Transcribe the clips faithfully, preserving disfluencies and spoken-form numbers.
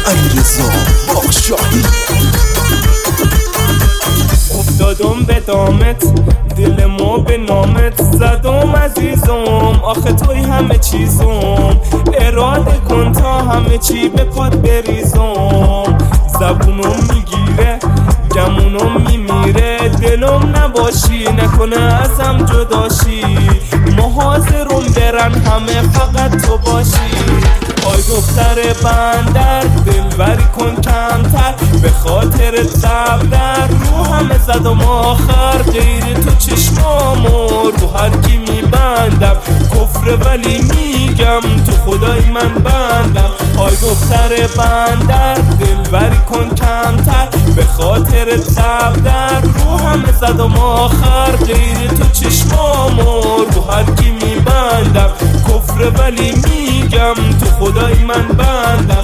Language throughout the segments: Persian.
علیرضا باغشاهی. افتادم به دامت، دل ما به نامت زدم عزیزم، آخه توی همه چیزم، اراده کن تا همه چی به پات بریزم. زبونم میگیره گمونم میمیره، دلم نباشی نکنه ازم جداشی، محاضرم برن همه فقط تو باشی. آی دختر بندر دلبری کن کمتر، به خاطر زبدر رو همه زدم آخر، غیر تو چشمامو رو هر کی میبندم، کفر ولی میگم تو خدای من بندم. آی دختر بندر دلبری کن کمتر، به خاطر زبدر رو همه زدم آخر، غیر تو چشمامو رو هر کی میبندم، کفر ولی میگم تو خدای من بندم.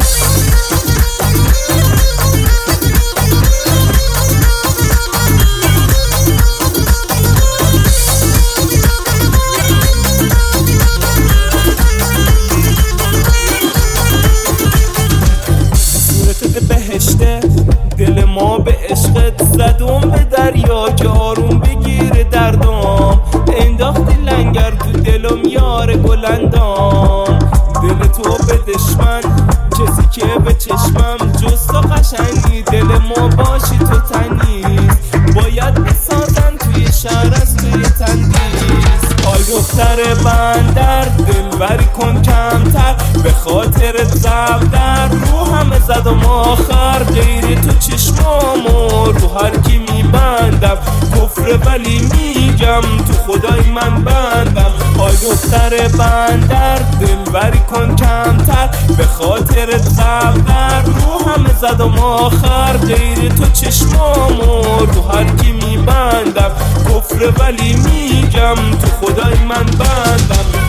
صورتت بهشته دل ما به عشقت زدم به دریا که آروم بگیره دردم، انداختی لنگر تو دلم یار گلندام، دل تو به دشمن کسی که به چشمم جز تو قشنگی، دل ما باشی تو تنیز، باید بسازن توی شهر از توی تندیز. آی دختر بندر دلبری کن کمتر، به خاطر زبدر رو همه زدم آخر، غیر تو چشمامو رو هر کی میبندم، کفر ولی میگم تو خدای من بندم. آی دختر بندر دلبری کن کمتر، به خاطر زبدر رو همه زدم آخر، غیر تو چشمامو رو هر کی میبندم، کفر ولی میگم تو خدای من بندم.